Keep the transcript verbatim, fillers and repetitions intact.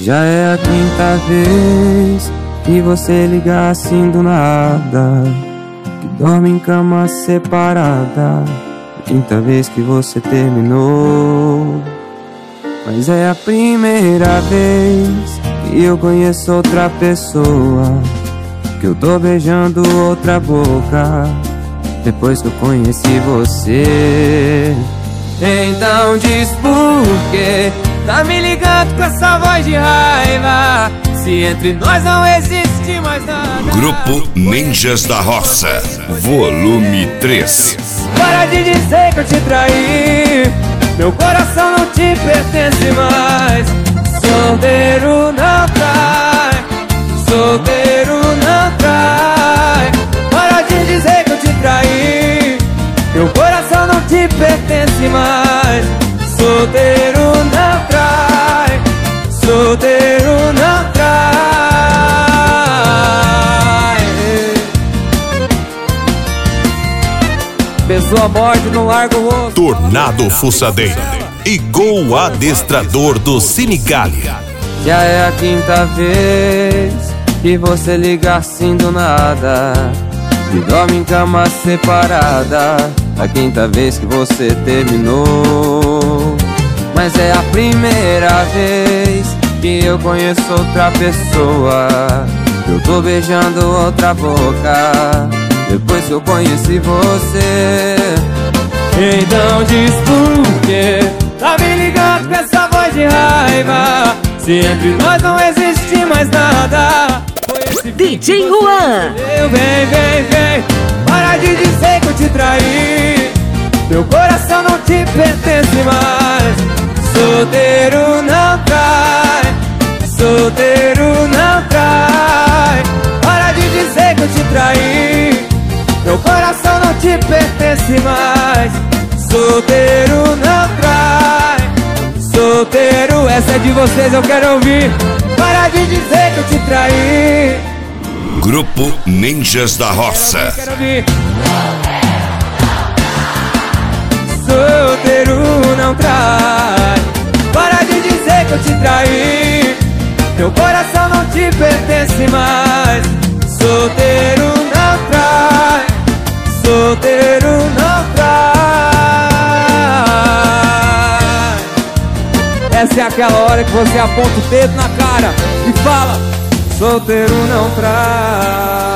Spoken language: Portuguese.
Já é a quinta vez que você liga assim do nada, que dorme em cama separada. A quinta vez que você terminou. Mas é a primeira vez que eu conheço outra pessoa, que eu tô beijando outra boca depois que eu conheci você. Então diz por quê tá me ligando com essa voz de raiva, se entre nós não existe mais nada. Grupo Ninjas da Roça, volume três. Para de dizer que eu te traí, meu coração não te pertence mais. Solteiro não trai, solteiro não trai. Para de dizer que eu te traí, meu coração não te pertence mais. Solteiro não trai, solteiro não trai. Pessoa morde, não larga o rosto. Tornado Fuçadeira e Gol Adestrador do Sinigali. Já é a quinta vez que você liga assim do nada, que dorme em cama separada. A quinta vez que você terminou. Mas é a primeira vez que eu conheço outra pessoa, eu tô beijando outra boca depois que eu conheci você. Então diz por quê tá me ligando com essa voz de raiva, se entre nós não existe mais nada. D J Juan. Vem, vem, vem, para de dizer que eu te traí, meu coração não te pertence mais. Solteiro não trai, solteiro não trai. Para de dizer que eu te traí, meu coração não te pertence mais. Solteiro não trai, solteiro, essa é de vocês, eu quero ouvir. Para de dizer que eu te traí. Grupo Ninjas da Roça. Quero ouvir, quero ouvir. Solteiro não trai. Para de dizer que eu te traí, meu coração não te pertence mais. Solteiro não trai, solteiro não trai. Essa é aquela hora que você aponta o dedo na cara e fala: solteiro não trai.